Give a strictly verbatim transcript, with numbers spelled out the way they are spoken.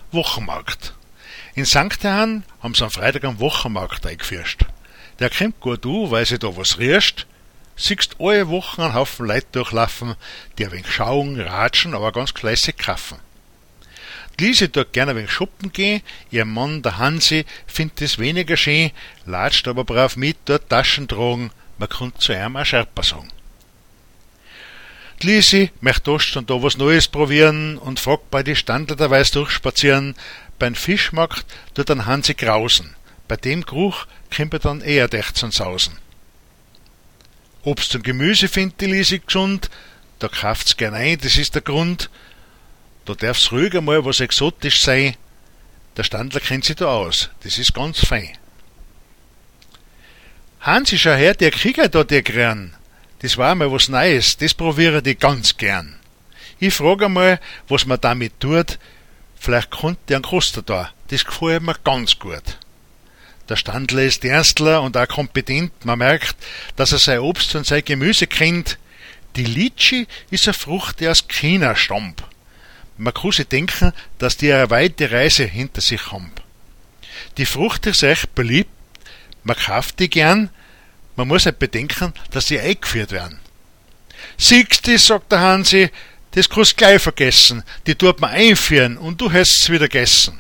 Wochenmarkt. In Sankt Johann haben sie am Freitag am Wochenmarkt eingeführt. Der kommt gut an, weil sie da was riecht. Siehst alle Wochen einen Haufen Leute durchlaufen, die ein wenig schauen, ratschen, aber ganz fleißig kaufen. Die Lisi tut gerne ein wenig shoppen gehen, ihr Mann, der Hansi, findet es weniger schön, latscht aber brav mit, dort Taschen tragen, man kann zu ihm auch Scherper sagen. Die Lisi möchte da und da was Neues probieren und fragt bei die Standler derweil durchspazieren. Beim Fischmarkt tut dann Hansi grausen. Bei dem Geruch kommt er dann eher dicht zum Sausen. Obst und Gemüse findet die Lisi gesund, da kauft's gern ein, das ist der Grund. Da darf's ruhig einmal was exotisch sein. Der Standler kennt sich da aus, das ist ganz fein. Hansi, schau her, der Krieger da, der Gern. Das war einmal was Neues, das probiere ich ganz gern. Ich frage einmal, was man damit tut, vielleicht kommt der ein Koster da, das gefällt mir ganz gut. Der Standler ist Ernstler und auch kompetent, man merkt, dass er sein Obst und sein Gemüse kennt. Die Litschi ist eine Frucht, die aus China stammt. Man kann sich denken, dass die eine weite Reise hinter sich haben. Die Frucht ist recht beliebt, man kauft die gern, man muss halt bedenken, dass die eingeführt werden. Siehst du, sagt der Hansi, das kannst du gleich vergessen, die tut man einführen und du hast's wieder gegessen.